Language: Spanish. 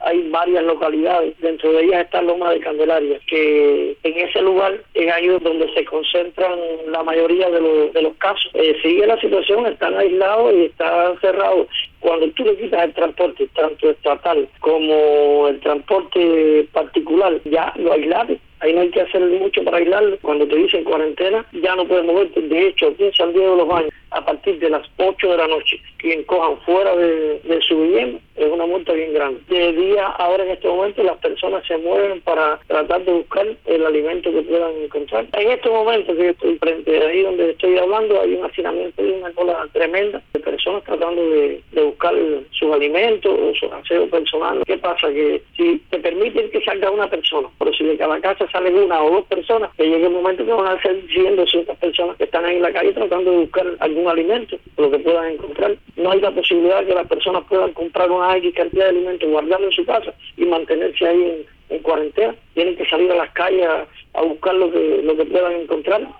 hay varias localidades, dentro de ellas está Loma de Candelaria, que en ese lugar es ahí donde se concentran la mayoría de los casos. Sigue la situación, están aislados y están cerrados. Cuando tú le quitas el transporte, tanto estatal como el transporte particular, ya lo aislaste. Ahí no hay que hacer mucho para aislarlo. Cuando te dicen cuarentena, ya no puedes moverte. De hecho, aquí en San Diego de los Baños, a partir de las 8 de la noche, quien cojan fuera de su vivienda es una multa bien grande. De día, ahora en este momento, las personas se mueven para tratar de buscar el alimento que puedan encontrar. En este momento que estoy frente a ahí donde estoy hablando, hay un hacinamiento y una cola tremenda de personas tratando de buscar sus alimentos o su aseo personal. ¿Qué pasa? Que si te permiten que salga una persona, pero si de cada casa salen una o dos personas, que llegue un momento que van a ser 100, 200 personas que están ahí en la calle tratando de buscar algún alimento, lo que puedan encontrar. No hay la posibilidad de que las personas puedan comprar una X cantidad de alimentos, guardarlo en su casa y mantenerse ahí en cuarentena. Tienen que salir a las calles a buscar lo que puedan encontrar.